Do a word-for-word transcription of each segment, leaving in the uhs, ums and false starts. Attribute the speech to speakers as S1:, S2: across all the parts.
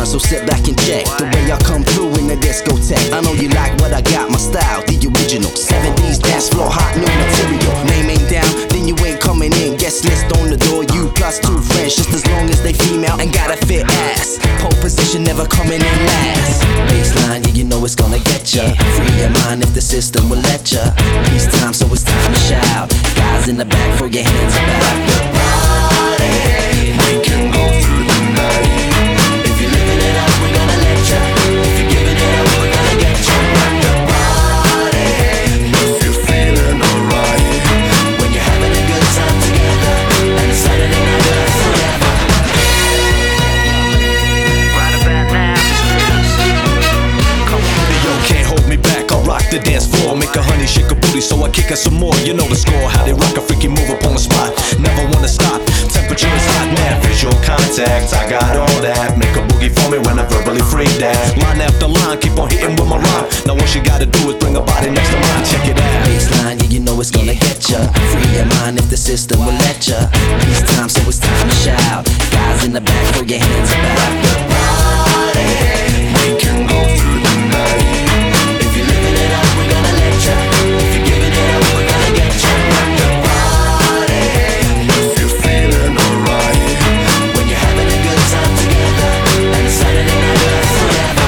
S1: so sit back and check the way I come through in the discotheque. I know you like what I got, my style, the original seventies dance floor, hot new material. Name ain't down, then you ain't coming in. Guest list on the door, you plus two friends, just as long as they female and got a fit ass. Pole position never coming in last. Baseline, yeah, you know it's gonna get ya. Free your mind if the system will let ya. Peace time, so it's time to shout. Guys in the back, throw your hands about the party. We can go through the night. If you're living it up, we're gonna let ya. If you're giving it up, we're gonna get ya. Rock the party. If you're feeling alright. When you're having a good time together. And Saturday night lasts forever.
S2: Right about now. Come on.
S3: Hey, yo, can't hold me back. I'll rock the dance floor. Make a honey shake a booty, so I kick her some more. You know the score, how they rock a freaky move up on the spot. Never wanna stop. Temperature is hot, man. Visual contact, I got all that. Make a boogie for me when I verbally freak that. Line after line, keep on hitting with my rhyme. Now what you gotta do is bring a body next to mine. Check it out.
S1: Baseline, yeah, you know it's gonna get ya. Free your mind if the system will let ya. Peace time, so it's time to shout. Guys in the back, throw your hands about the party. We can go through the night. If you're living it up, we're gonna let ya. If you're giving it up, we're gonna get ya. Rock the party. If you're feeling alright. When you're having a good time together. And Saturday night lasts forever.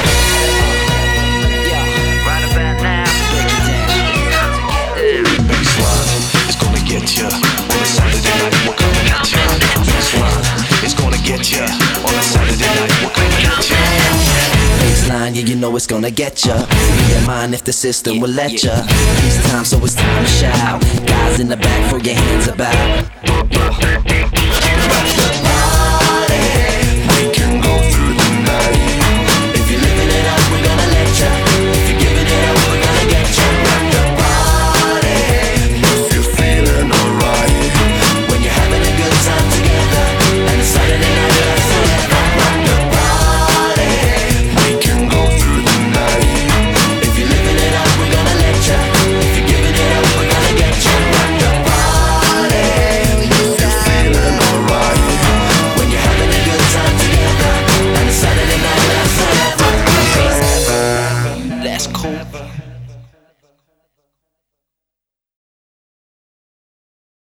S2: Right about now.
S1: Break it down.
S3: Baseline, it's gonna get ya. On a Saturday night, we're coming at ya. Baseline, it's gonna get ya. On a Saturday night, we're coming at ya.
S1: Baseline, yeah, you know it's gonna get ya. Free your mind if the system will let ya. Peace time, so it's time to shout. Guys in the back, throw your hands about.